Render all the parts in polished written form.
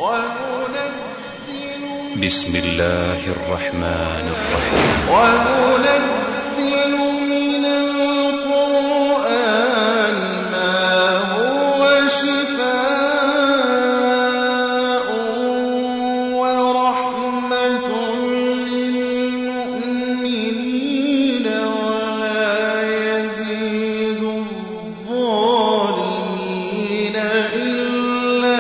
بسم الله الرحمن الرحيم. وننزل من القرآن ما هو شفاء ورحمة للمؤمنين ولا يزيد الظالمين إلا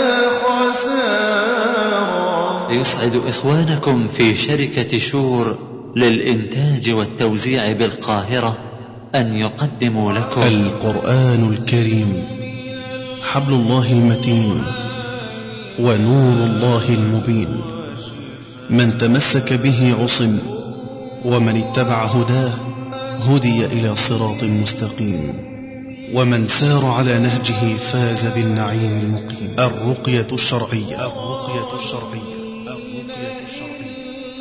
خسارا. يسعد إخوانكم في شركة شور للإنتاج والتوزيع بالقاهرة أن يقدموا لكم القرآن الكريم حبل الله المتين ونور الله المبين، من تمسك به عصم، ومن اتبع هداه هدي إلى صراط مستقيم، ومن سار على نهجه فاز بالنعيم المقيم. الرقية الشرعية. الرقية الشرعية. الرقية الشرعية.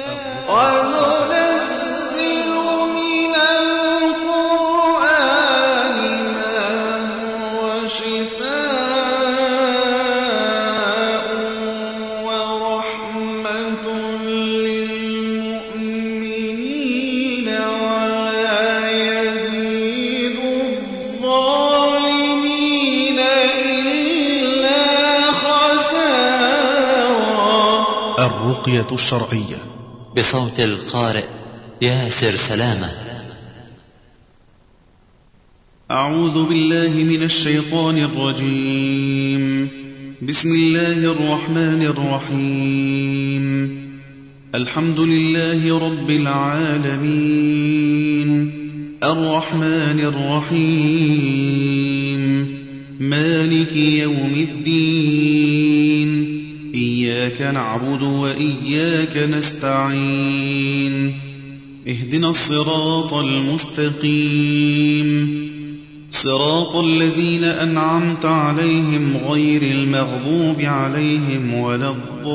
وننزل من القرآن ما هو شفاء ورحمة للمؤمنين ولا يزيد الظالمين إلا خسارا. الرقية الشرعية بصوت القارئ ياسر سلامة. أعوذ بالله من الشيطان الرجيم. بسم الله الرحمن الرحيم. الحمد لله رب العالمين، الرحمن الرحيم، مالك يوم الدين، إياك نعبد وإياك نستعين، اهدنا الصراط المستقيم، صراط الذين أنعمت عليهم غير المغضوب عليهم ولا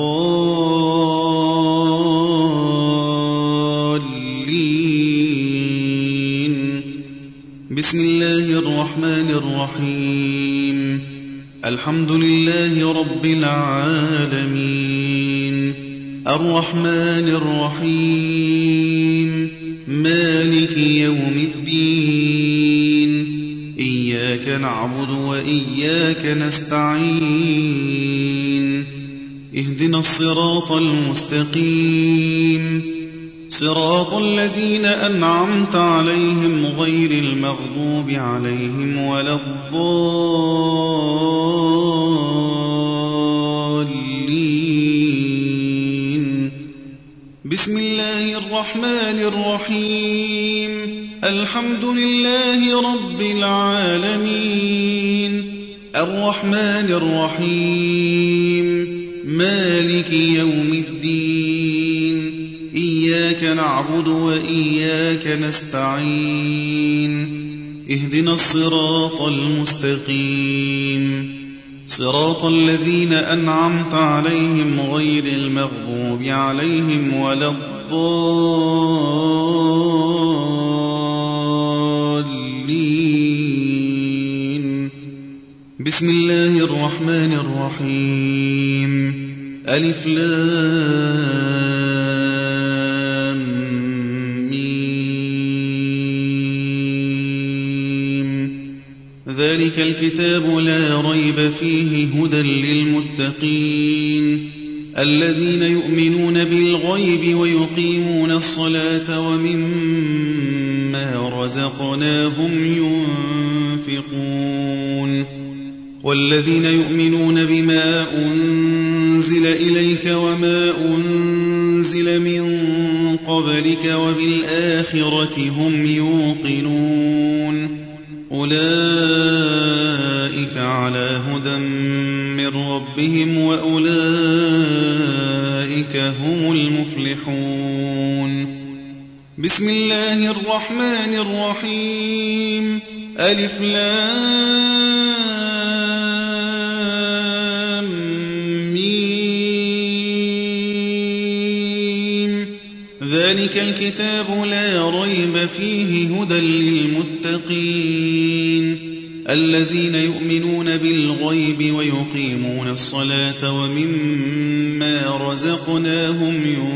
الضالين. بسم الله الرحمن الرحيم. الحمد لله رب العالمين، الرحمن الرحيم، مالك يوم الدين، إياك نعبد وإياك نستعين، اهدنا الصراط المستقيم، صراط الذين أنعمت عليهم غير المغضوب عليهم ولا الضالين. بسم الله الرحمن الرحيم. الحمد لله رب العالمين، الرحمن الرحيم، مالك يوم الدين، إياك نعبد وإياك نستعين، اهدنا الصراط المستقيم، صراط الذين أنعمت عليهم غير المغضوب عليهم ولا الضالين. بسم الله الرحمن الرحيم. ألف لام ميم. ذلك الكتاب لا ريب فيه هدى للمتقين الذين يؤمنون بالغيب ويقيمون الصلاة ومما رزقناهم ينفقون والذين يؤمنون بما أنزل إليك وما أنزل من قبلك وبالآخرة هم يوقنون أولئك على هدى من ربهم وأولئك هم المفلحون. بسم الله الرحمن الرحيم. ألف لام ميم. ذلك الكتاب لا ريب فيه هدى للمتقين الذين يؤمنون بالغيب ويقيمون الصلاة ومما رزقناهم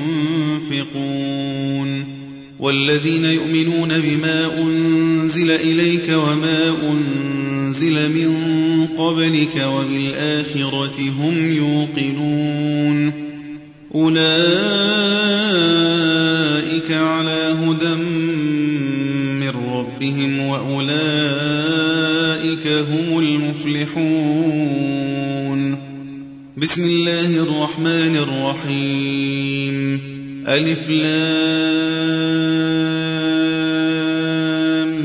ينفقون والذين يؤمنون بما أنزل إليك وما أنزل من قبلك وبالآخرة هم يوقنون أولئك على هدى من ربهم وأولئك هم المفلحون. بسم الله الرحمن الرحيم. ألف لام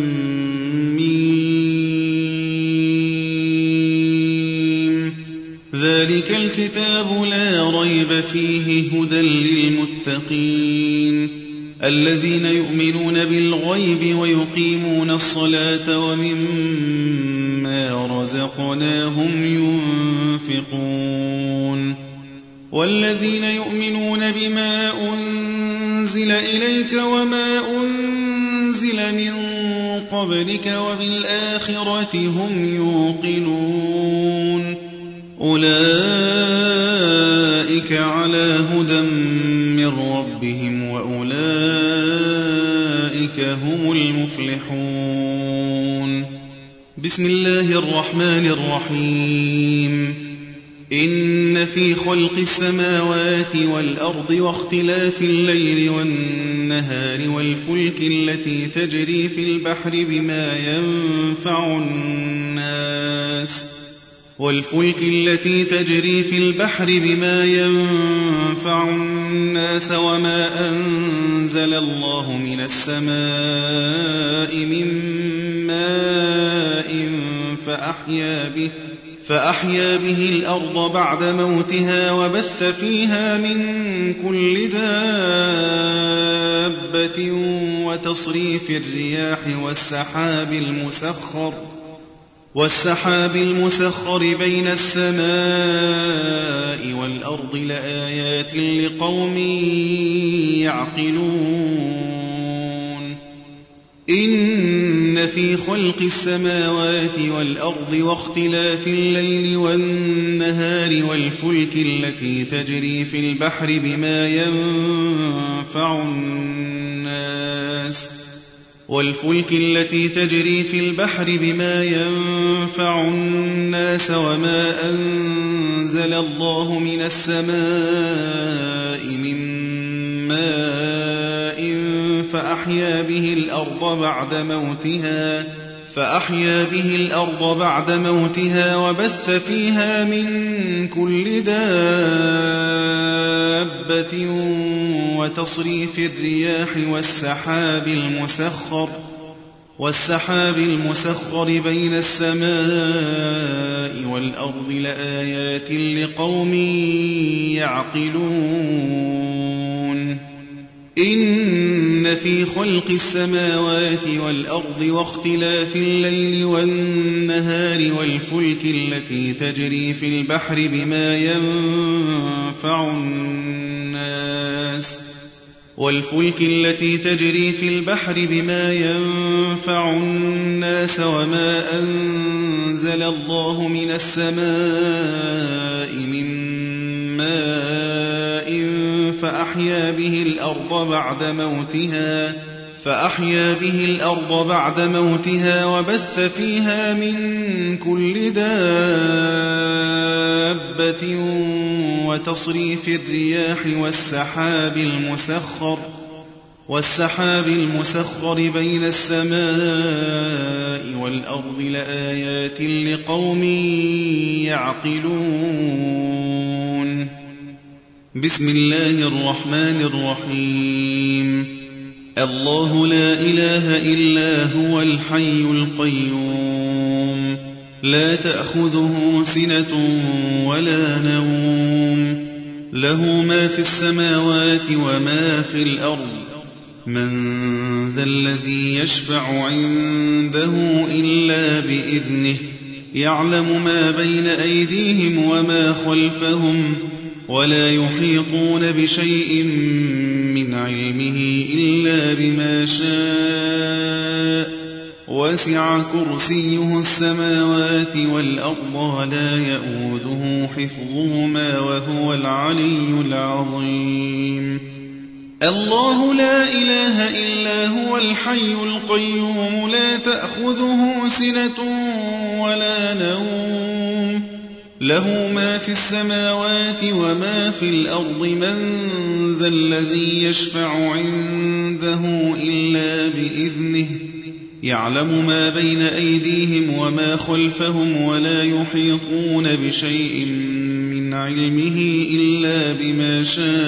ميم. ذلك الكتاب لا ريب فيه هدى للمتقين الذين يؤمنون بالغيب ويقيمون الصلاة ومما رزقناهم ينفقون والذين يؤمنون بما أنزل إليك وما أنزل من قبلك وبالآخرة هم يوقنون أولئك على هدى من ربهم وأولئك هم المفلحون. بسم الله الرحمن الرحيم. إن في خلق السماوات والأرض واختلاف الليل والنهار والفلك التي تجري في البحر بما ينفع الناس وما أنزل الله من السماء من ماء فأحيا به الأرض بعد موتها وبث فيها من كل دابة وتصريف الرياح والسحاب المسخر بين السماء والأرض لآيات لقوم يعقلون. إن في خلق السماوات والأرض واختلاف الليل والنهار والفلك التي تجري في البحر بما ينفع الناس وما أنزل الله من السماء من ماء فأحيا به الأرض بعد موتها وبث فيها من كل دابة وتصريف الرياح والسحاب المسخر بين السماء والأرض لآيات لقوم يعقلون. إن في خلق السماوات والأرض واختلاف الليل والنهار والفلك التي تجري في البحر بما ينفع الناس وما أنزل الله من السماء من ماء فأحيا به الأرض بعد موتها وبث فيها من كل دابة وتصريف الرياح والسحاب المسخر بين السماء والأرض لآيات لقوم يعقلون. بسم الله الرحمن الرحيم. الله لا إله إلا هو الحي القيوم لا تأخذه سنة ولا نوم له ما في السماوات وما في الأرض من ذا الذي يشفع عنده إلا بإذنه يعلم ما بين أيديهم وما خلفهم ولا يحيطون بشيء من علمه إلا بما شاء وسع كرسيه السماوات والأرض ولا يئوده حفظهما وهو العلي العظيم الله لا إله إلا هو الحي القيوم لا تأخذه سنة ولا نوم له ما في السماوات وما في الأرض من ذا الذي يشفع عنده إلا بإذنه يعلم ما بين أيديهم وما خلفهم ولا يحيطون بشيء من علمه إلا بما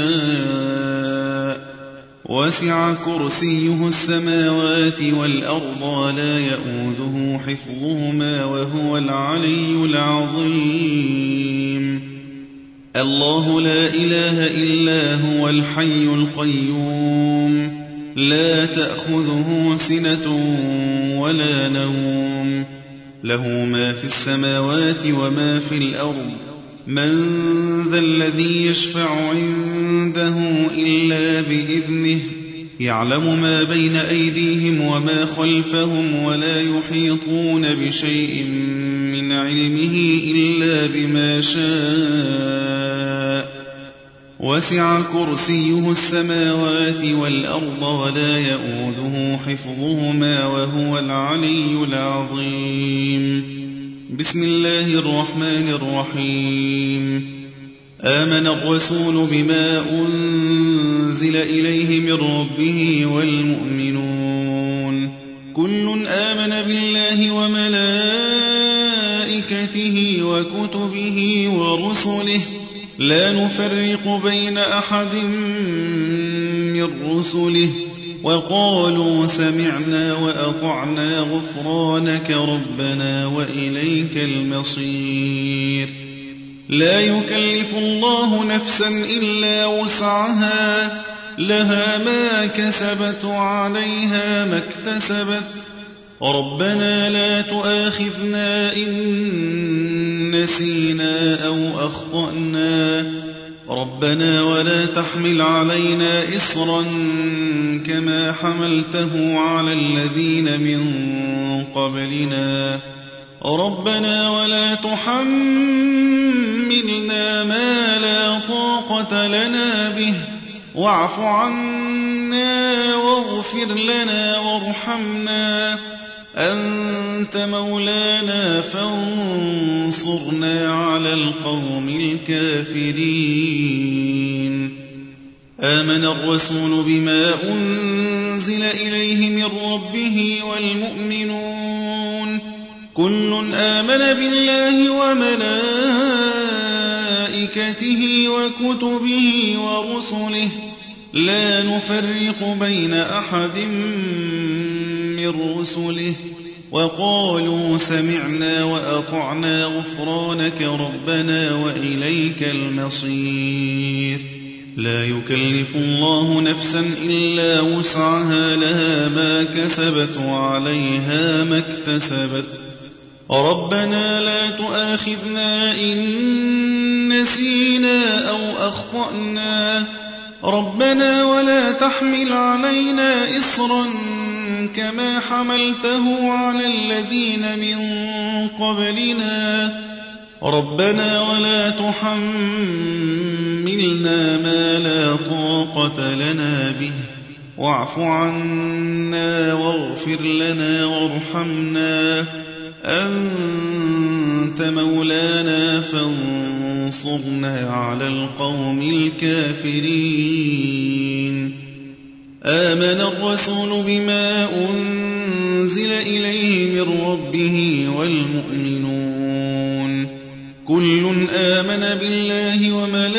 شاء وسع كرسيه السماوات والأرض ولا يئوده حفظهما وهو العلي العظيم الله لا إله إلا هو الحي القيوم لا تأخذه سنة ولا نوم له ما في السماوات وما في الأرض من ذا الذي يشفع عنده إلا بإذنه يعلم ما بين أيديهم وما خلفهم ولا يحيطون بشيء من علمه إلا بما شاء وسع كرسيه السماوات والأرض ولا يئوده حفظهما وهو العلي العظيم بسم الله الرحمن الرحيم آمن الرسول بما أنزل إليه من ربه والمؤمنون كل آمن بالله وملائكته وكتبه ورسله لا نفرق بين أحد من رسله وقالوا سمعنا وأطعنا غفرانك ربنا وإليك المصير لا يكلف الله نفسا إلا وسعها لها ما كسبت وعليها ما اكتسبت ربنا لا تؤاخذنا إن نسينا أو أخطأنا ربنا ولا تحمل علينا إصرا كما حملته على الذين من قبلنا ربنا ولا تحملنا ما لا طاقة لنا به واعف عنا واغفر لنا وارحمنا أنت مولانا فانصرنا على القوم الكافرين آمن الرسول بما أنزل إليه من ربه والمؤمنون كل آمن بالله وملائكته وكتبه ورسله لا نفرق بين أحد من رسله وقالوا سمعنا وأطعنا غفرانك ربنا وإليك المصير لا يكلف الله نفسا إلا وسعها لها ما كسبت وعليها ما اكتسبت ربنا لا تؤاخذنا إن نسينا أو أخطأنا ربنا ولا تحمل علينا إصرا كما حملته على الذين من قبلنا ربنا ولا تحملنا ما لا طاقة لنا به واعف عنا واغفر لنا وارحمنا أنت مولانا فانصرنا على القوم الكافرين آمن الرسول بما أنزل إليه من ربه والمؤمنون كل آمن بالله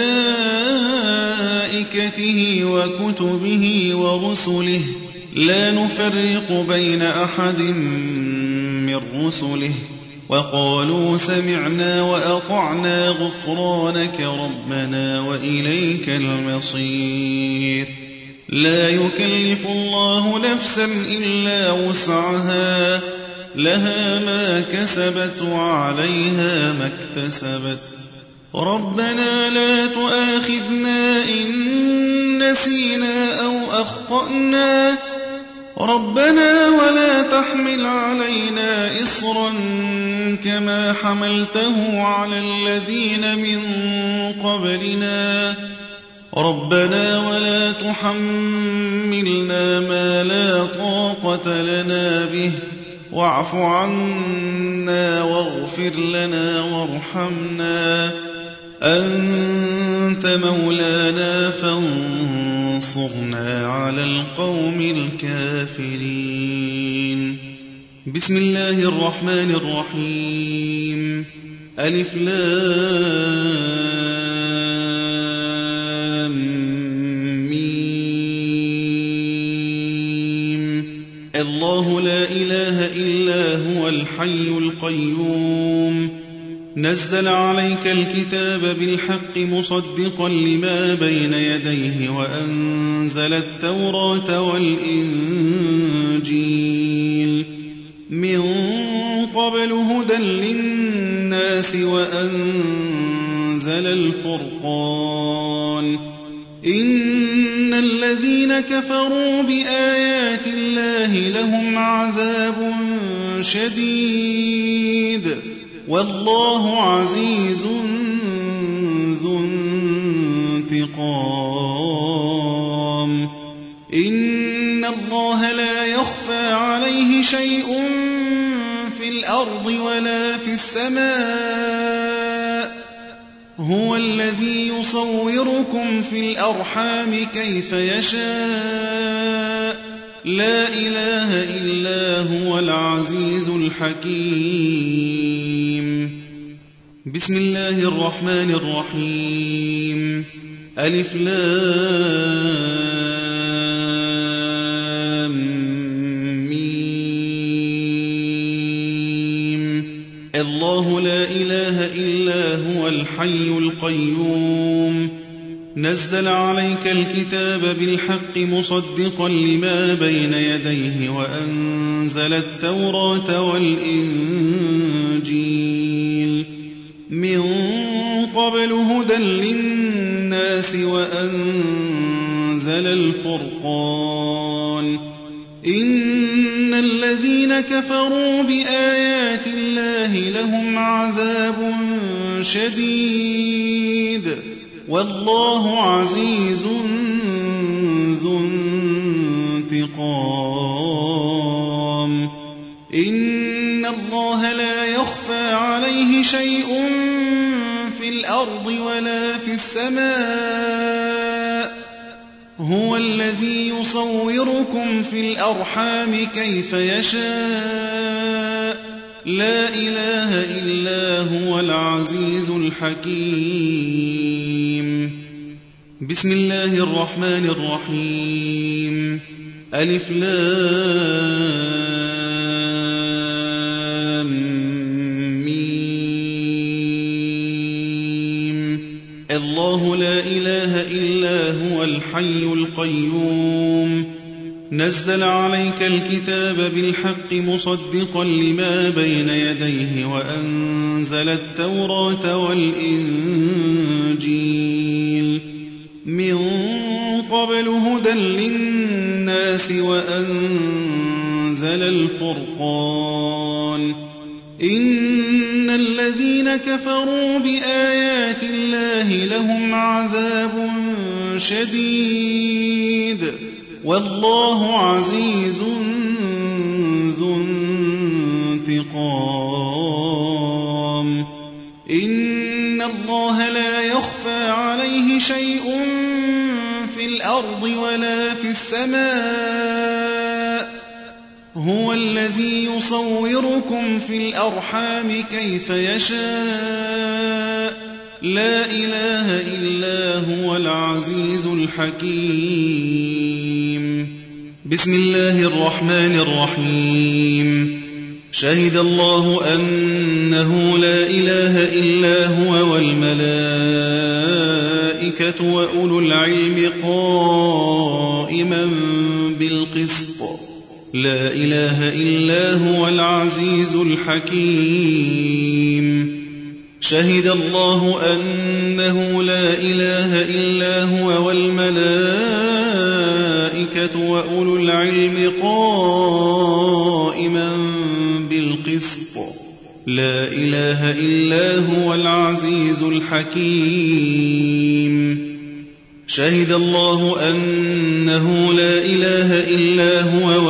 وملائكته وكتبه ورسله لا نفرق بين أحد من رسله وقالوا سمعنا وأطعنا غفرانك ربنا وإليك المصير لا يكلف الله نفسا إلا وسعها لها ما كسبت وعليها ما اكتسبت ربنا لا تؤاخذنا إن نسينا أو أخطأنا ربنا ولا تحمل علينا إصرا كما حملته على الذين من قبلنا ربنا ولا تحملنا ما لا طاقة لنا به واعف عنا واغفر لنا وارحمنا أنت مولانا فانصرنا على القوم الكافرين. بسم الله الرحمن الرحيم. ألف لام ميم. الله لا إله إلا هو الحي القيوم نزل عليك الكتاب بالحق مصدقا لما بين يديه وأنزل التوراة والإنجيل من قبل هدى للناس وأنزل الفرقان إن الذين كفروا بآيات الله لهم عذاب شديد والله عزيز ذو انتقام. إن الله لا يخفى عليه شيء في الأرض ولا في السماء هو الذي يصوركم في الأرحام كيف يشاء لا إله إلا هو العزيز الحكيم. بسم الله الرحمن الرحيم. ألف لام ميم. الله لا إله إلا هو الحي القيوم نزل عليك الكتاب بالحق مصدقا لما بين يديه وأنزل التوراة والإنجيل من قبل هدى للناس وأنزل الفرقان إن الذين كفروا بآيات الله لهم عذاب شديد والله عزيز ذو انتقام. إن الله لا يخفى عليه شيء في الأرض ولا في السماء هو الذي يصوركم في الأرحام كيف يشاء لا إله إلا هو العزيز الحكيم. بسم الله الرحمن الرحيم. ألف لام ميم. الله لا إله إلا هو الحي القيوم نزل عليك الكتاب بالحق مصدقا لما بين يديه وأنزل التوراة والإنجيل من قبل هدى للناس وأنزل الفرقان إن الذين كفروا بآيات الله لهم عذاب شديد والله عزيز ذو انتقام. إن الله لا يخفى عليه شيء في الأرض ولا في السماء هو الذي يصوركم في الأرحام كيف يشاء لا إله إلا هو العزيز الحكيم. بسم الله الرحمن الرحيم. شهد الله أنه لا إله إلا هو والملائكة وأولو العلم قائما بالقسط لا إله إلا هو العزيز الحكيم. شهد الله أنه لا إله إلا هو والملائكة وأولو العلم قائما بالقسط لا إله إلا هو العزيز الحكيم شهد الله أنه لا إله إلا هو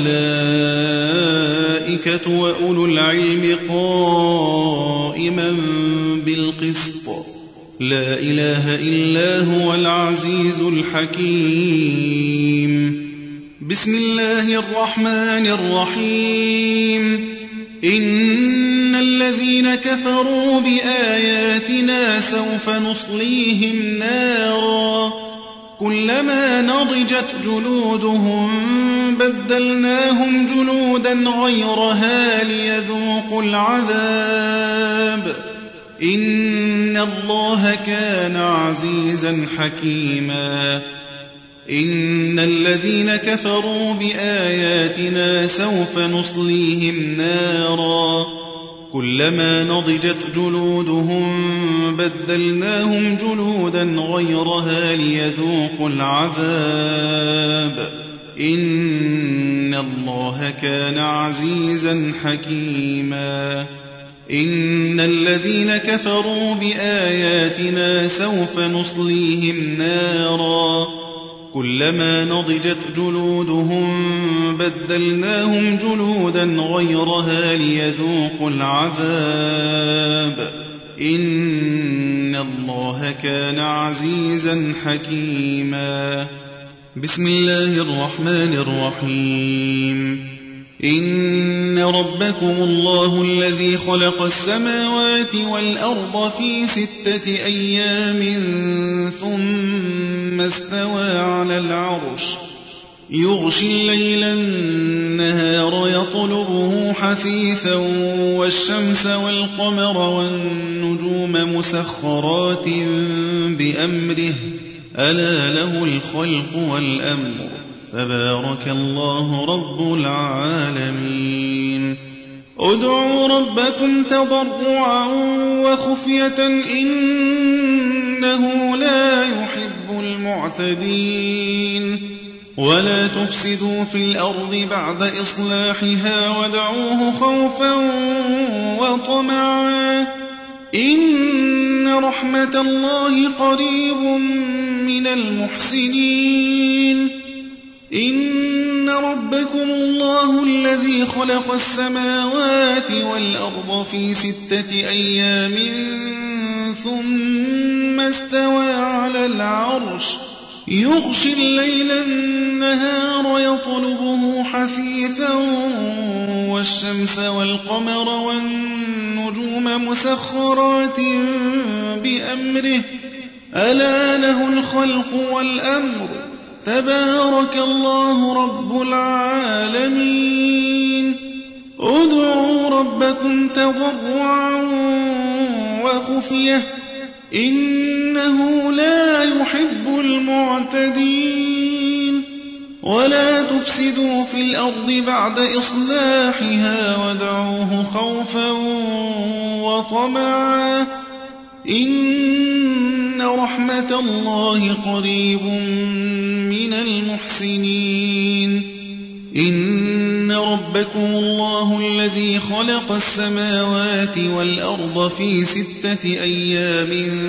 والملائكة وأولو العلم قائما بالقسط لا إله إلا هو العزيز الحكيم بسم الله الرحمن الرحيم إن الذين كفروا بآياتنا سوف نصليهم نارا كلما نضجت جلودهم بدلناهم جلودا غيرها ليذوقوا العذاب إن الله كان عزيزا حكيما إن الذين كفروا بآياتنا سوف نصليهم نارا كلما نضجت جلودهم بدلناهم جلودا غيرها ليذوقوا العذاب إن الله كان عزيزا حكيما إن الذين كفروا بآياتنا سوف نصليهم نارا كلما نضجت جلودهم بدلناهم جلودا غيرها ليذوقوا العذاب إن الله كان عزيزا حكيما بسم الله الرحمن الرحيم إن ربكم الله الذي خلق السماوات والأرض في 6 أيام ثم استوى على العرش يغشي الليل النهار يطلبه حثيثا والشمس والقمر والنجوم مسخرات بأمره ألا له الخلق والأمر تبارك الله رب العالمين ادعوا ربكم تضرعا وخفية إنه لا يحب المعتدين ولا تفسدوا في الأرض بعد إصلاحها وادعوه خوفا وطمعا إن رحمة الله قريب من المحسنين إن ربكم الله الذي خلق السماوات والأرض في 6 أيام ثم استوى على العرش يغشي الليل النهار يطلبه حثيثا والشمس والقمر والنجوم مسخرات بأمره ألا له الخلق والأمر تبارك الله رب العالمين ادعوا ربكم تضرعا وخفية إنه لا يحب المعتدين ولا تفسدوا في الأرض بعد إصلاحها وادعوه خوفا وطمعا إن رحمة الله قريب من المحسنين إن ربكم الله الذي خلق السماوات والأرض في 6 أيام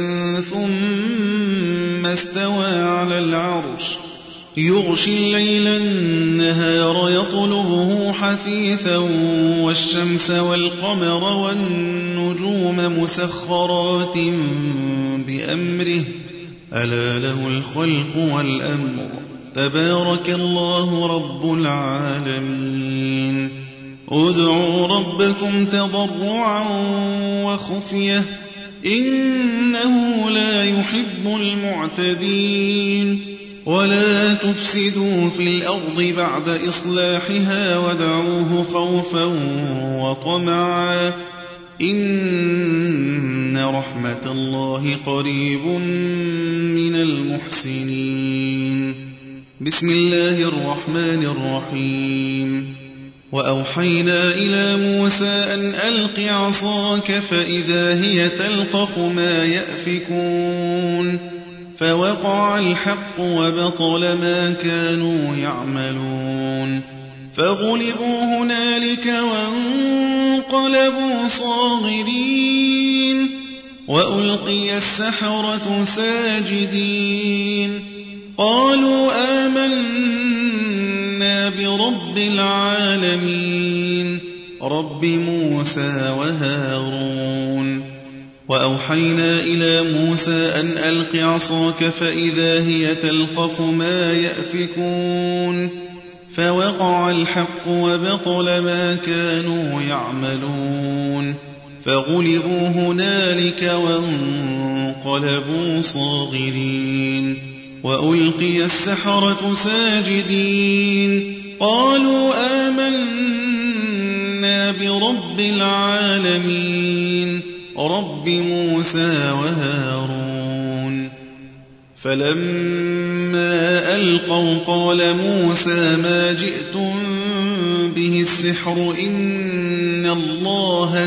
ثم استوى على العرش يغشي الليل النهار يطلبه حثيثا والشمس والقمر والنجوم مسخرات بأمره ألا له الخلق والأمر تبارك الله رب العالمين ادعوا ربكم تضرعا وخفية إنه لا يحب المعتدين ولا تفسدوا في الأرض بعد إصلاحها وادعوه خوفا وطمعا إن رحمة الله قريب من المحسنين بسم الله الرحمن الرحيم وأوحينا إلى موسى أن ألق عصاك فإذا هي تلقف ما يأفكون فوقع الحق وبطل ما كانوا يعملون فغلبوا هنالك وانقلبوا صاغرين وألقي السحرة ساجدين قالوا آمنا برب العالمين رب موسى وهارون وأوحينا إلى موسى أن ألق عصاك فإذا هي تلقف ما يأفكون فوقع الحق وبطل ما كانوا يعملون فغلبوا هنالك وانقلبوا صاغرين وألقي السحرة ساجدين قالوا آمنا برب العالمين رب موسى وهارون فلما ألقوا قال موسى ما جئتم به السحر إن الله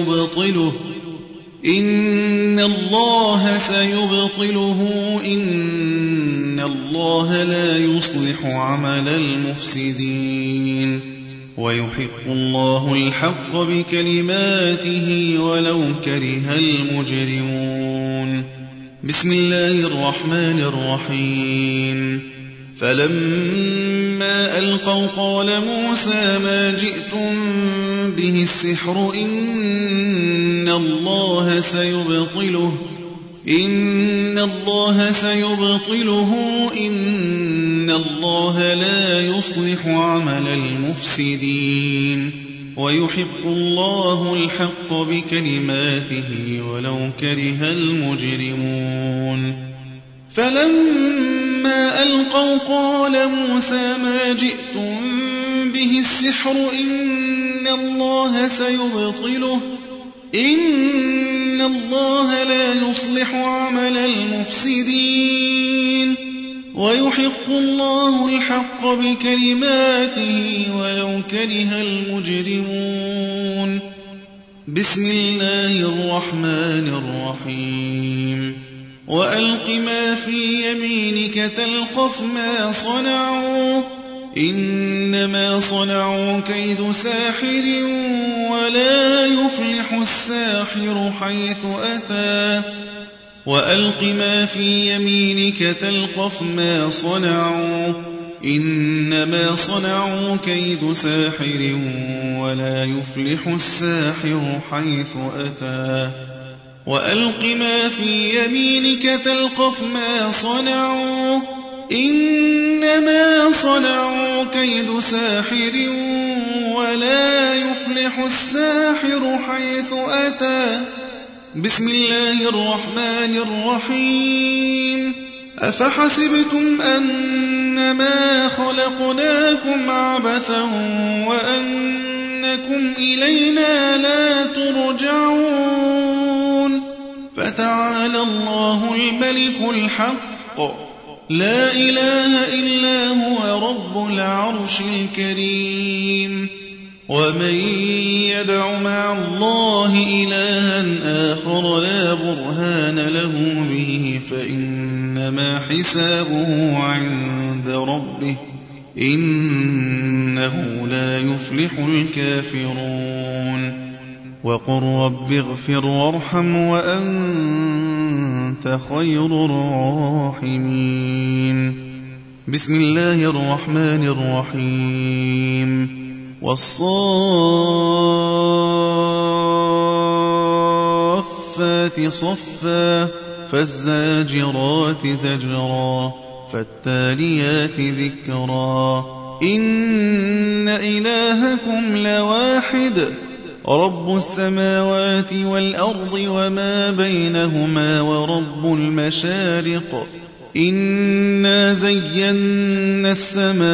سيبطله إن الله لا يصلح عمل المفسدين ويحق الله الحق بكلماته ولو كره المجرمون بسم الله الرحمن الرحيم فلما ألقوا قال موسى ما جئتم به السحر إن الله سيبطله إن الله لا يصلح عمل المفسدين ويحق الله الحق بكلماته ولو كره المجرمون فلما ألقوا قال موسى ما جئتم به السحر إن الله سيبطله إن الله لا يصلح عمل المفسدين ويحق الله الحق بكلماته ولو كره المجرمون بسم الله الرحمن الرحيم وألق ما في يمينك تلقف ما صنعوا إنما صنعوا كيد ساحر ولا يفلح الساحر حيث أتى وألق ما في يمينك تلقف ما صنعوا إنما صنعوا كيد ساحر ولا يفلح الساحر حيث أتى وألق ما في يمينك تلقف ما صنعوا إنما صنعوا كيد ساحر ولا يفلح الساحر حيث أتى بسم الله الرحمن الرحيم أفحسبتم أنما خلقناكم عبثا وأنكم إلينا لا ترجعون فتعالى الله الملك الحق لا إله إلا هو رب العرش الكريم ومن يدع مع الله إلها آخر لا برهان له به فإنما حسابه عند ربه إنه لا يفلح الكافرون وقل رب اغفر وارحم وأنت خير الراحمين بسم الله الرحمن الرحيم والصافات صفا فالزاجرات زجرا فالتاليات ذكرا إن إلهكم لواحد رب السماوات والأرض وما بينهما ورب المشارق إنا زينا السماء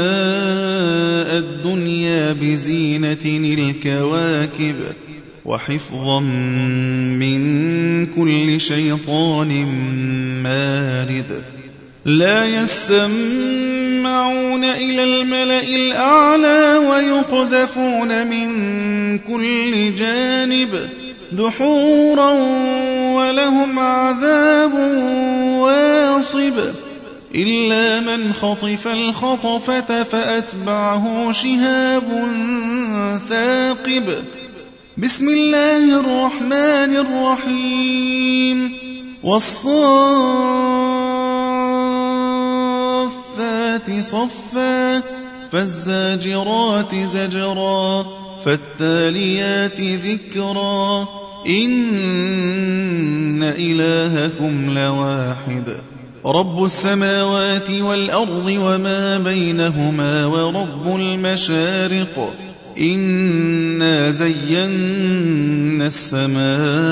الدنيا بزينة الكواكب وحفظا من كل شيطان مارد لا يسمعون إلى الملأ الأعلى ويقذفون من كل جانب دحورا ولهم عذاب واصب واصب إلا من خطف الخطفة فأتبعه شهاب ثاقب. بسم الله الرحمن الرحيم. والصافات صفا فالزاجرات زجرا فالتاليات ذكرا إن إلهكم لواحد رب السماوات والأرض وما بينهما ورب المشارق إنا زينا السماء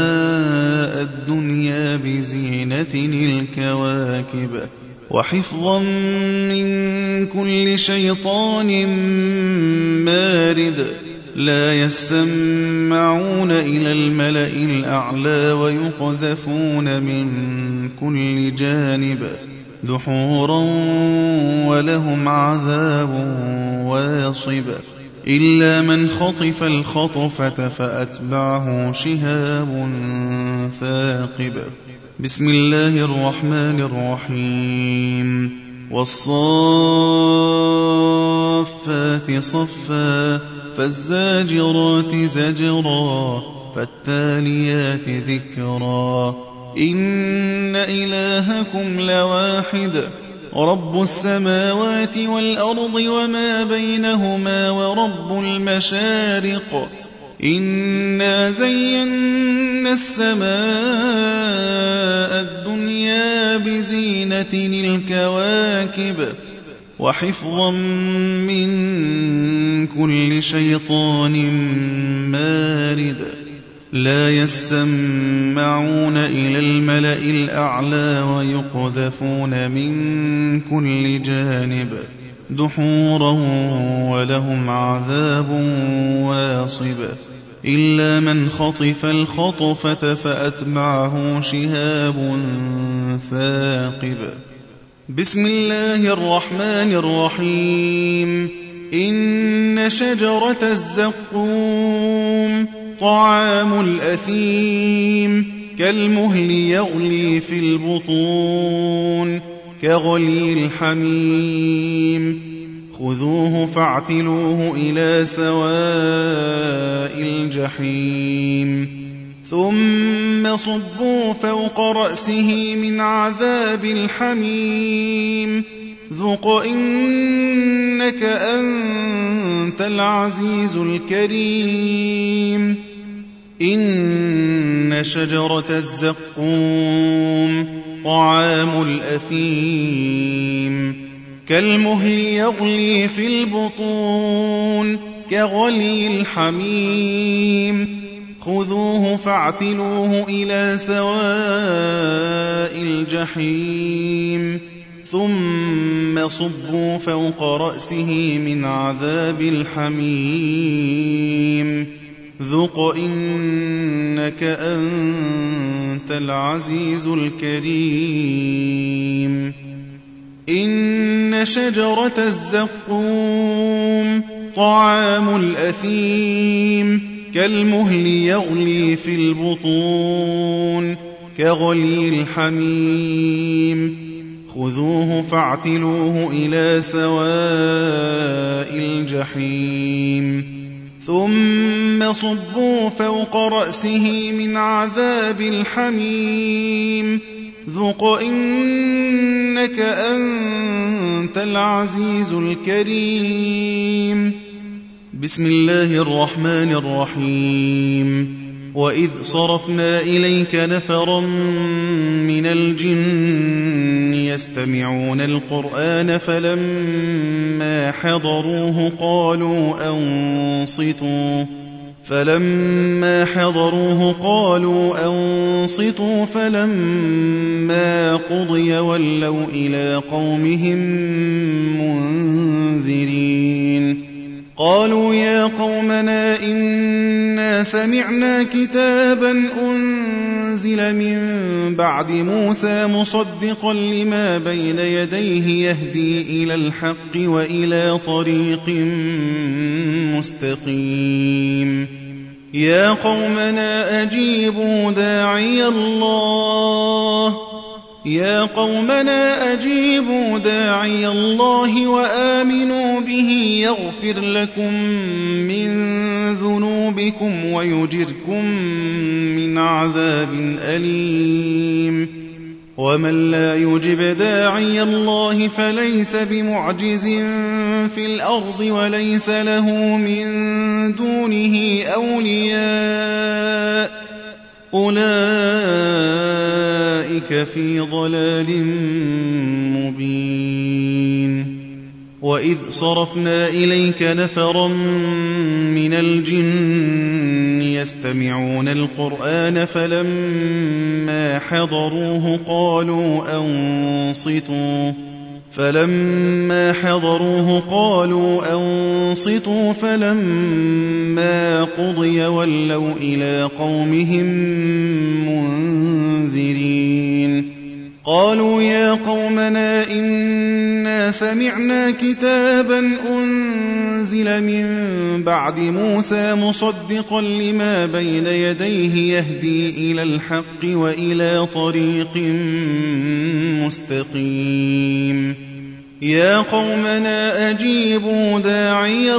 الدنيا بزينة الكواكب وحفظا من كل شيطان مارد لا يسمعون إلى الملأ الأعلى ويقذفون من كل جانب دحورا ولهم عذاب واصب إلا من خطف الخطفة فأتبعه شهاب ثاقب. بسم الله الرحمن الرحيم. والصافات صفا فالزاجرات زجرا فالتاليات ذكرا إن إلهكم لواحد رب السماوات والأرض وما بينهما ورب المشارق إنا زينا السماء الدنيا بزينة الكواكب وحفظا من كل شيطان مارد لا يسمعون إلى الملأ الأعلى ويقذفون من كل جانب دحورا ولهم عذاب واصب إلا من خطف الخطفة فأتبعه شهاب ثاقب. بسم الله الرحمن الرحيم. إن شجرة الزقوم طعام الأثيم كالمهل يغلي في البطون كغلي الحميم خذوه فاعتلوه إلى سواء الجحيم ثم صبوا فوق رأسه من عذاب الحميم ذق إنك أنت العزيز الكريم. إن شجرة الزقوم طعام الأثيم كالمهل يغلي في البطون كغلي الحميم خذوه فاعتلوه إلى سواء الجحيم ثم صبوا فوق رأسه من عذاب الحميم ذق إنك أنت العزيز الكريم. إن شجرة الزقوم طعام الأثيم كالمهل يغلي في البطون كغلي الحميم خذوه فاعتلوه إلى سواء الجحيم ثم صبوا فوق رأسه من عذاب الحميم ذق إنك أنت العزيز الكريم. بسم الله الرحمن الرحيم. وإذ صرفنا إليك نفرا من الجن يستمعون القرآن فلما حضروه قالوا أنصتوا فلما قضي ولوا إلى قومهم منذرين. قالوا يا قومنا إنا سمعنا كتابا أنزل من بعد موسى مصدقا لما بين يديه يهدي إلى الحق وإلى طريق مستقيم. يا قومنا أجيبوا داعي الله يا قومنا أجيبوا داعي الله وآمنوا به يغفر لكم من ذنوبكم ويجركم من عذاب أليم ومن لا يجب داعي الله فليس بمعجز في الأرض وليس له من دونه أولياء أولئك في ضلال مبين وإذ صرفنا إليك نفرا من الجن يستمعون القرآن فلما حضروه قالوا أنصتوا فلما قضي ولوا إلى قومهم منذرين قالوا يا قومنا إنا سمعنا كتابا أنزل من بعد موسى مصدقا لما بين يديه يهدي إلى الحق وإلى طريق مستقيم يا قومنا أجيبوا داعي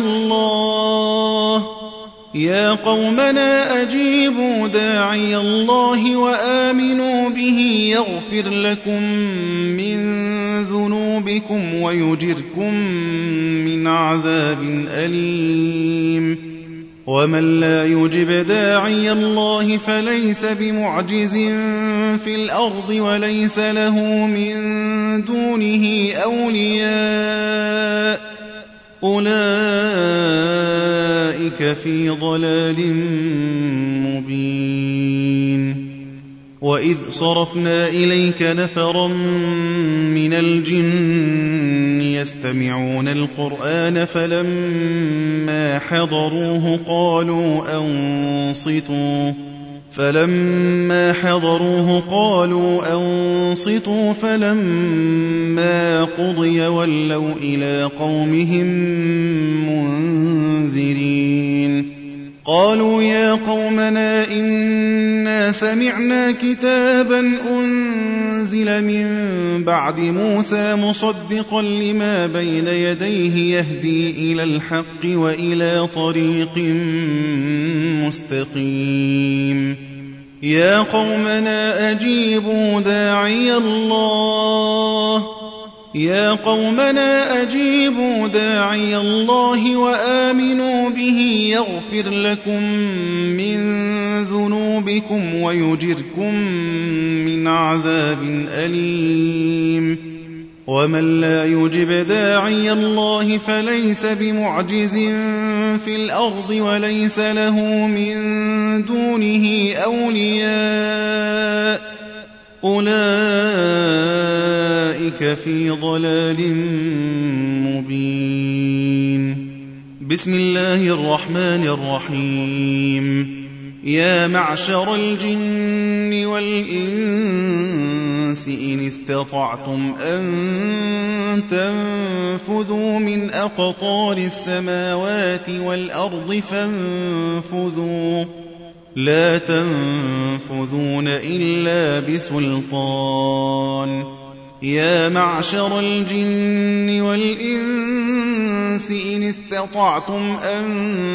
الله وآمنوا به يغفر لكم من ذنوبكم ويجركم من عذاب أليم ومن لا يجب داعي الله فليس بمعجز في الأرض وليس له من دونه أولياء أولئك في ضلال مبين وإذ صرفنا إليك نفرا من الجن يستمعون القرآن فلما حضروه قالوا أنصتوا فلما قضي ولوا إلى قومهم منذرين قالوا يا قومنا إنا سمعنا كتابا أنزل من بعد موسى مصدقا لما بين يديه يهدي إلى الحق وإلى طريق مستقيم يا قومنا أجيبوا داعي الله وآمنوا به يغفر لكم من ذنوبكم ويجركم من عذاب أليم ومن لا يجب داعي الله فليس بمعجز في الأرض وليس له من دونه أولياء أولئك في ضلال مبين بسم الله الرحمن الرحيم يا معشر الجن والإنس إن استطعتم أن تنفذوا من أقطار السماوات والأرض فانفذوا لا تنفذون إلا بسلطان يا معشر الجن والإنس إن استطعتم أن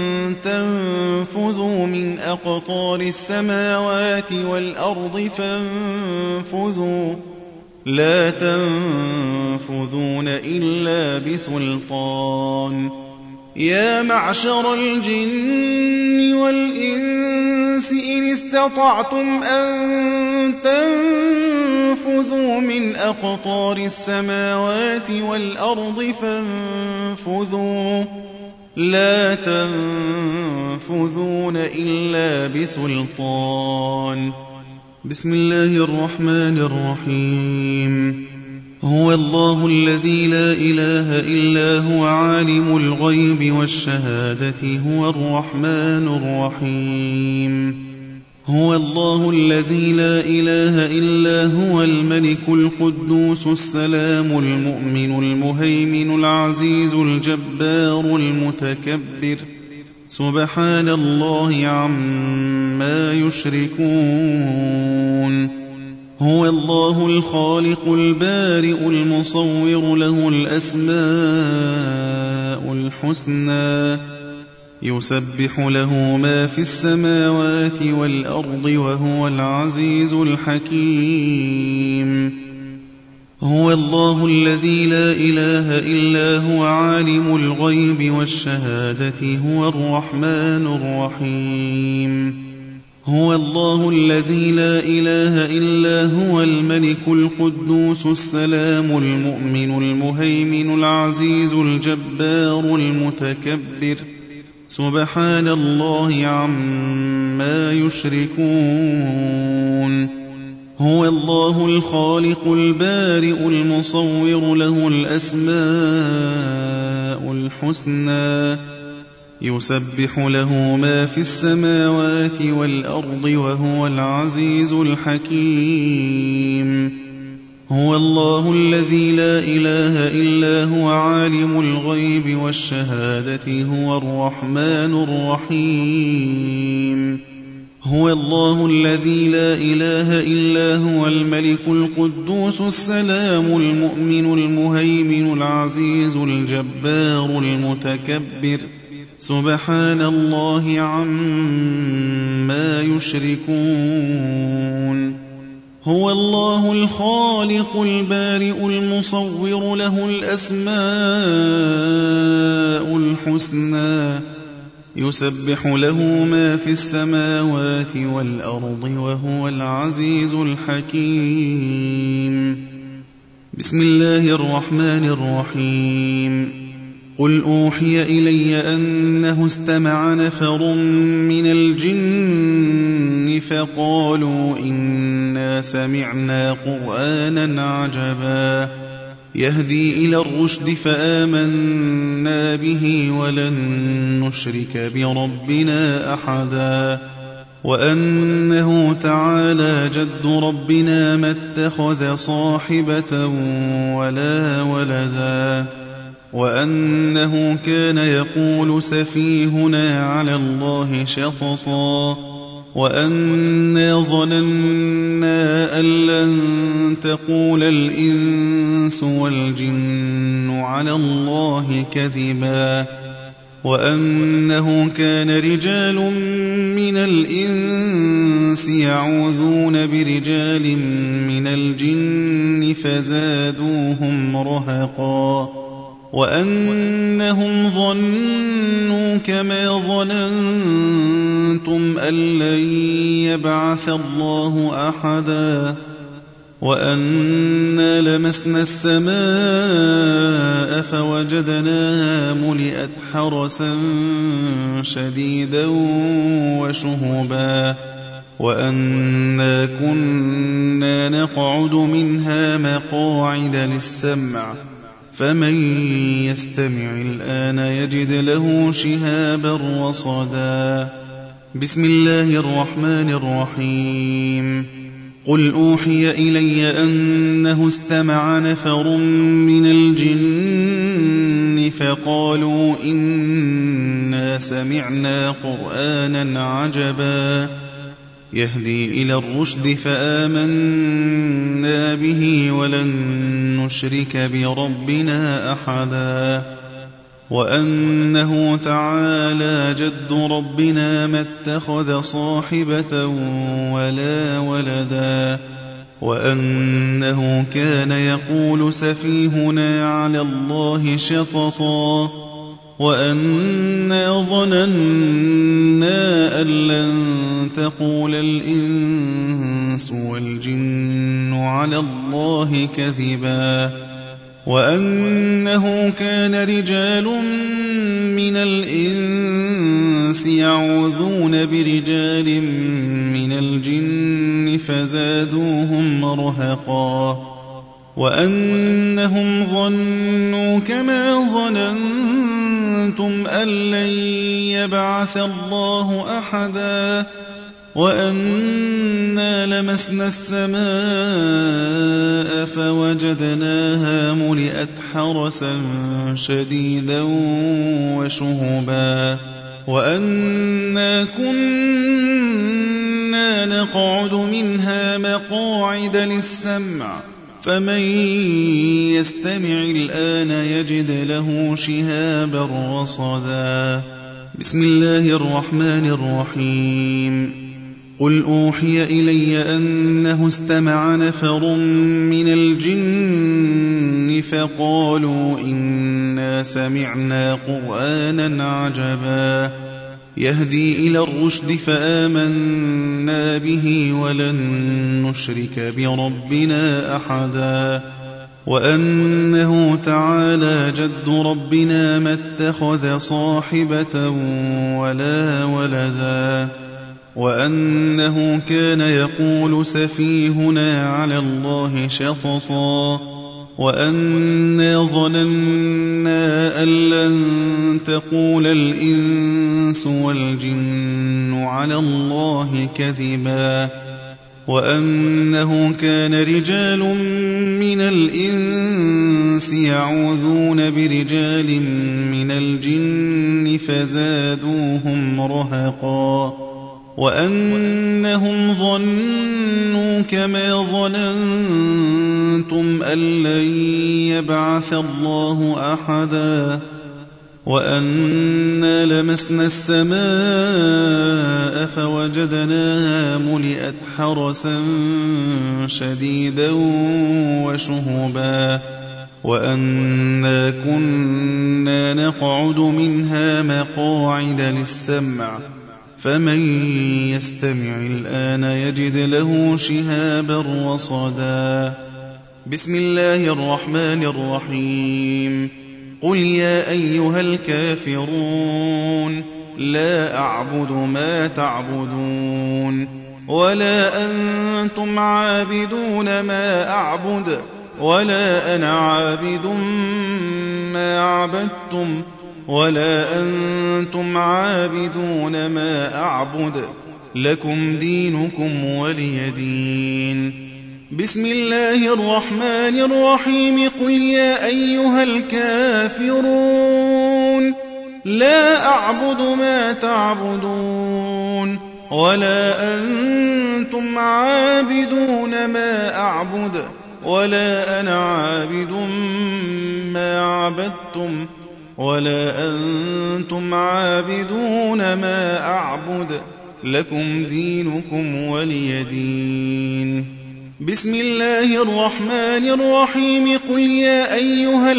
تنفذوا من أقطار السماوات والأرض فانفذوا لا تنفذون إلا بسلطان يا معشر الجن والإنس إن استطعتم أن تنفذوا من أقطار السماوات والأرض فانفذوا لا تنفذون إلا بسلطان بسم الله الرحمن الرحيم هو الله الذي لا إله إلا هو عالم الغيب والشهادة هو الرحمن الرحيم هو الله الذي لا إله إلا هو الملك القدوس السلام المؤمن المهيمن العزيز الجبار المتكبر سبحان الله عما يشركون هو الله الخالق البارئ المصور له الأسماء الحسنى يسبح له ما في السماوات والأرض وهو العزيز الحكيم هو الله الذي لا إله إلا هو عالم الغيب والشهادة هو الرحمن الرحيم هو الله الذي لا إله إلا هو الملك القدوس السلام المؤمن المهيمن العزيز الجبار المتكبر سبحان الله عما يشركون هو الله الخالق البارئ المصور له الأسماء الحسنى يسبح له ما في السماوات والأرض وهو العزيز الحكيم هو الله الذي لا إله إلا هو عالم الغيب والشهادة هو الرحمن الرحيم هو الله الذي لا إله إلا هو الملك القدوس السلام المؤمن المهيمن العزيز الجبار المتكبر سبحان الله عما يشركون هو الله الخالق البارئ المصور له الأسماء الحسنى يسبح له ما في السماوات والأرض وهو العزيز الحكيم بسم الله الرحمن الرحيم قل أوحي إلي أنه استمع نفر من الجن فقالوا إنا سمعنا قرآنا عجبا يهدي إلى الرشد فآمنا به ولن نشرك بربنا أحدا وأنه تعالى جد ربنا ما اتخذ صاحبة ولا ولدا وأنه كان يقول سفيهنا على الله شططا وأنا ظننا أن لن تقول الإنس والجن على الله كذبا وأنه كان رجال من الإنس يعوذون برجال من الجن فزادوهم رهقا وأنهم ظنوا كما ظننتم أن لن يبعث الله أحدا وأنا لمسنا السماء فوجدناها ملئت حرسا شديدا وشهبا وأنا كنا نقعد منها مقاعد للسمع فمن يستمع الآن يجد له شهابا رصدا بسم الله الرحمن الرحيم قل أوحي إلي أنه استمع نفر من الجن فقالوا إنا سمعنا قرآنا عجبا يهدي إلى الرشد فآمنا به ولن نشرك بربنا أحدا وأنه تعالى جد ربنا ما اتخذ صاحبة ولا ولدا وأنه كان يقول سفيهنا على الله شططا وأنا ظننا أن لن تقول الإنس والجن على الله كذبا وأنه كان رجال من الإنس يعوذون برجال من الجن فزادوهم رهقا وأنهم ظنوا كما ظننتم أن لن يبعث الله أحدا وأنا لمسنا السماء فوجدناها ملئت حرسا شديدا وشهبا وأنا كنا كنا نقعد منها مقاعد للسمع فمن يستمع الآن يجد له شهابا رصدا. بسم الله الرحمن الرحيم. قل أوحي إلي أنه استمع نفر من الجن فقالوا إنا سمعنا قرآنا عجبا يهدي إلى الرشد فآمنا به ولن نشرك بربنا أحدا وأنه تعالى جد ربنا ما اتخذ صاحبة ولا ولدا وأنه كان يقول سفيهنا على الله شططا وأنا ظننا أن لن تقول الإنس والجن على الله كذبا وأنه كان رجال من الإنس يعوذون برجال من الجن فزادوهم رهقا وأنهم ظنوا كما ظننتم أن لن يبعث الله أحدا وأنا لمسنا السماء فوجدناها ملئت حرسا شديدا وشهبا وأنا كنا نقعد منها مقاعد للسمع فمن يستمع الآن يجد له شهابا رصدا. بسم الله الرحمن الرحيم. قل يا أيها الكافرون لا أعبد ما تعبدون ولا أنتم عابدون ما أعبد ولا أنا عابد ما عبدتم ولا أنتم عابدون ما أعبد لكم دينكم ولي دين. بسم الله الرحمن الرحيم. قل يا أيها الكافرون لا أعبد ما تعبدون ولا أنتم عابدون ما أعبد ولا أنا عابد ما عبدتم ولا أنتم عابدون ما أعبد لكم دينكم ولي دين. بسم الله الرحمن الرحيم. قل يا أيها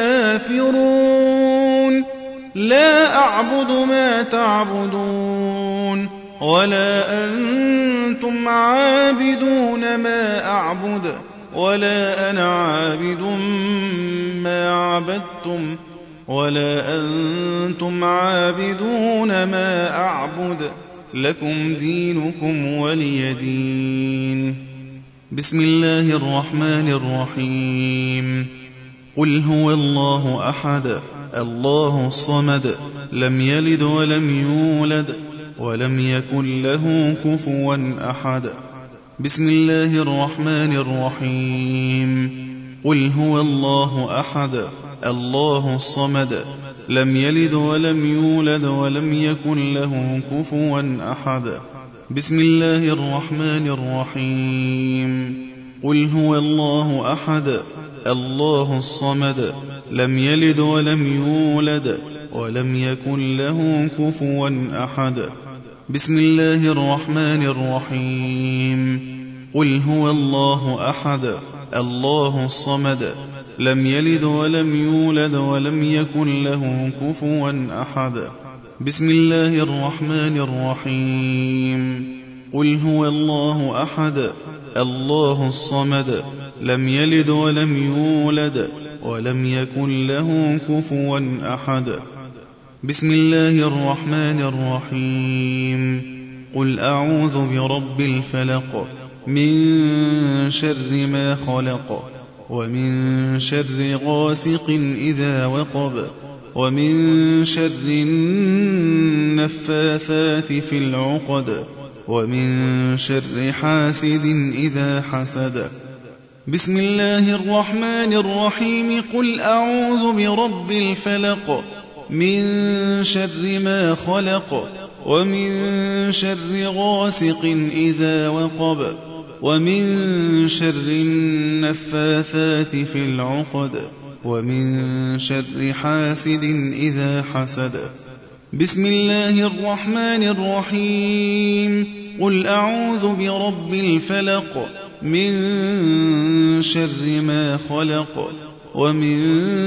الكافرون لا أعبد ما تعبدون ولا أنتم عابدون ما أعبد ولا أنا عابد ما عبدتم ولا أنتم عابدون ما أعبد لكم دينكم ولي دين. بسم الله الرحمن الرحيم. قل هو الله أحد الله الصمد لم يلد ولم يولد ولم يكن له كفوا أحد. بسم الله الرحمن الرحيم. قل هو الله أحد الله الصمد لم يلد ولم يولد ولم يكن له كفوا أحد. بسم الله الرحمن الرحيم. قل هو الله أحد الله الصمد لم يلد ولم يولد ولم يكن له كفوا أحد. بسم الله الرحمن الرحيم. قل هو الله أحد الله الصمد لم يلد ولم يولد ولم يكن له كفوا أحد. بسم الله الرحمن الرحيم. قل هو الله أحد الله الصمد لم يلد ولم يولد ولم يكن له كفوا أحد. بسم الله الرحمن الرحيم. قل أعوذ برب الفلق من شر ما خلق ومن شر غاسق إذا وقب ومن شر النفاثات في العقد ومن شر حاسد إذا حسد. بسم الله الرحمن الرحيم. قل أعوذ برب الفلق من شر ما خلق ومن شر غاسق إذا وقب ومن شر النفاثات في العقد ومن شر حاسد إذا حسد. بسم الله الرحمن الرحيم. قل أعوذ برب الفلق من شر ما خلق ومن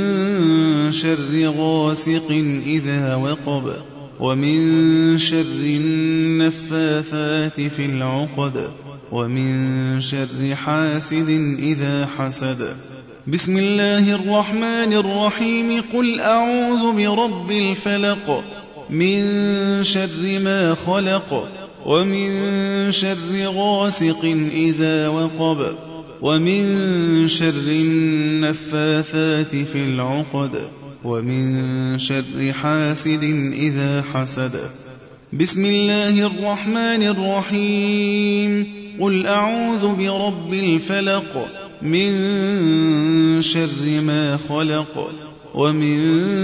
شر غاسق إذا وقب ومن شر النفاثات في العقد ومن شر حاسد إذا حسد. بسم الله الرحمن الرحيم. قل أعوذ برب الفلق من شر ما خلق ومن شر غاسق إذا وقب ومن شر النفاثات في العقد ومن شر حاسد إذا حسد. بسم الله الرحمن الرحيم. قل أعوذ برب الفلق من شر ما خلق ومن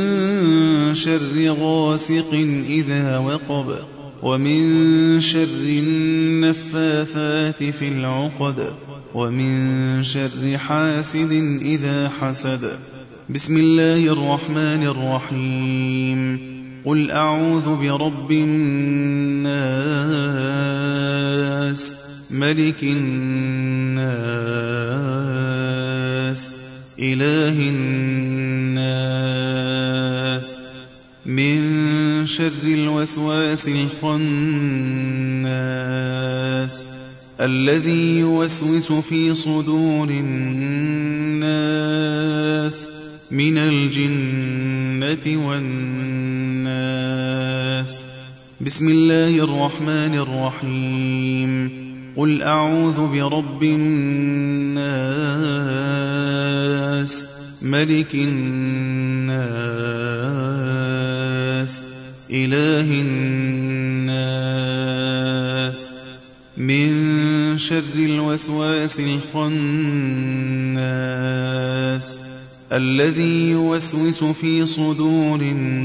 شر غاسق إذا وقب ومن شر النفاثات في العقد ومن شر حاسد إذا حسد. بسم الله الرحمن الرحيم. قل أعوذ برب الناس ملك الناس إله الناس من شر الوسواس الخناس الذي يوسوس في صدور الناس من الجنة والناس. بسم الله الرحمن الرحيم. قل أعوذ برب الناس ملك الناس إله الناس من شر الوسواس الخناس الذي يوسوس في صدور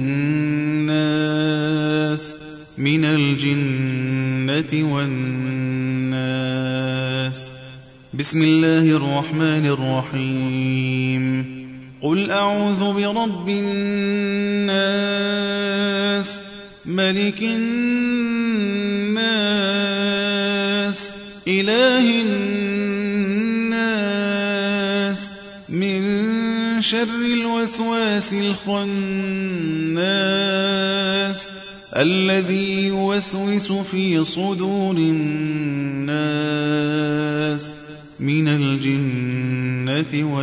الناس من الجنة والناس. بسم الله الرحمن الرحيم. قل أعوذ برب الناس ملك الناس إله الناس من شر الوسواس الخناس الذي يوسوس في صدور الناس من الجنة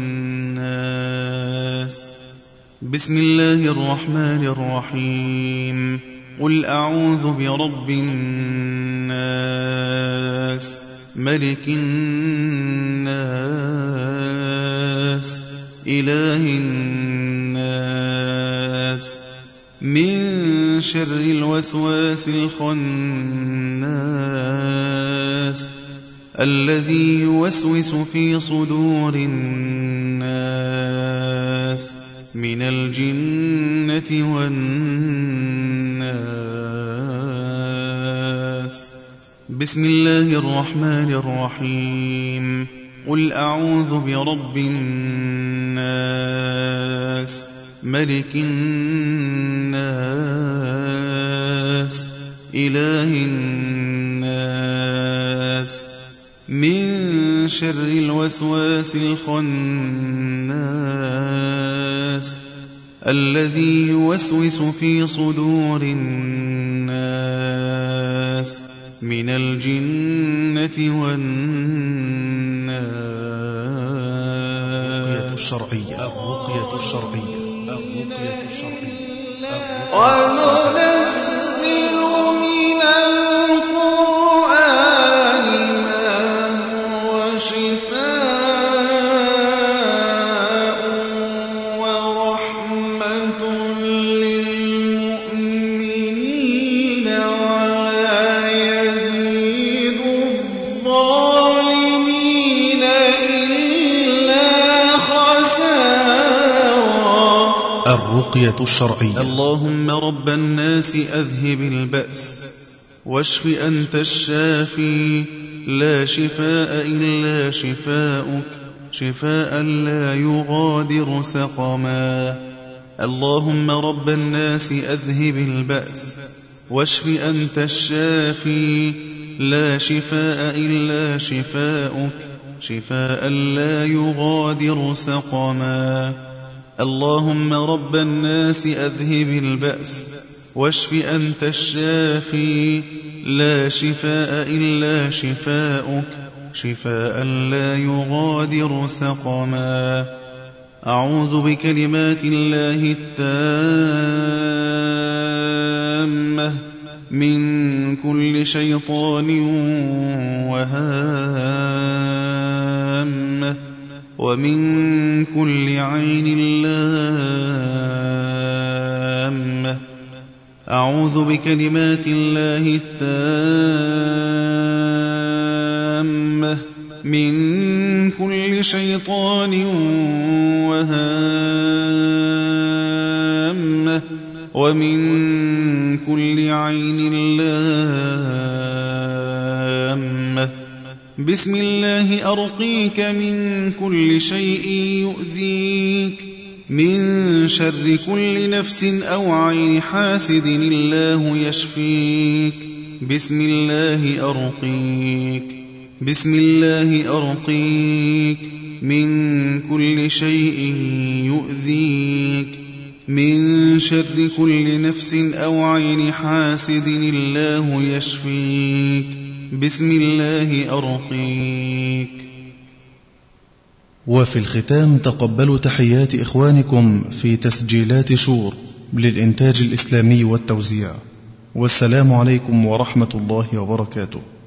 والناس. بسم الله الرحمن الرحيم. قل أعوذ برب الناس ملك الناس إله الناس من شر الوسواس الخناس الذي يوسوس في صدور الناس من الجنة والناس. بسم الله الرحمن الرحيم. قل أعوذ برب الناس ملك الناس إله الناس من شر الوسواس الخناس الذي يوسوس في صدور الناس من الجنة والناس. الرقية الشرعية. وننزل من القرآن ما هو شفاء ورحمة للمؤمنين ولا يزيد الظالمين إلا خسارا. الرقية الشرعية. اللهم رب الناس أذهب البأس واشف أنت الشافي، لا شفاء إلا شفاؤك، شفاء لا يغادر سقما. اللهم رب الناس أذهب البأس واشف أنت الشافي، لا شفاء إلا شفاؤك، شفاء لا يغادر سقما. اللهم رب الناس أذهب البأس واشف أنت الشافي، لا شفاء إلا شفاؤك، شفاء لا يغادر سقما. أعوذ بكلمات الله التامة من كل شيطان وهامة ومن كل عين لامة. أعوذ بكلمات الله التامة من كل شيطان وهامة ومن كل عين لامة. بسم الله أرقيك من كل شيء يؤذيك، من شر كل نفس أو عين حاسد الله يشفيك. بسم الله أرقيك، بسم الله أرقيك من كل شيء يؤذيك، من شر كل نفس أو عين حاسد الله يشفيك. بسم الله أرقيك. وفي الختام تقبلوا تحيات إخوانكم في تسجيلات شور للإنتاج الإسلامي والتوزيع، والسلام عليكم ورحمة الله وبركاته.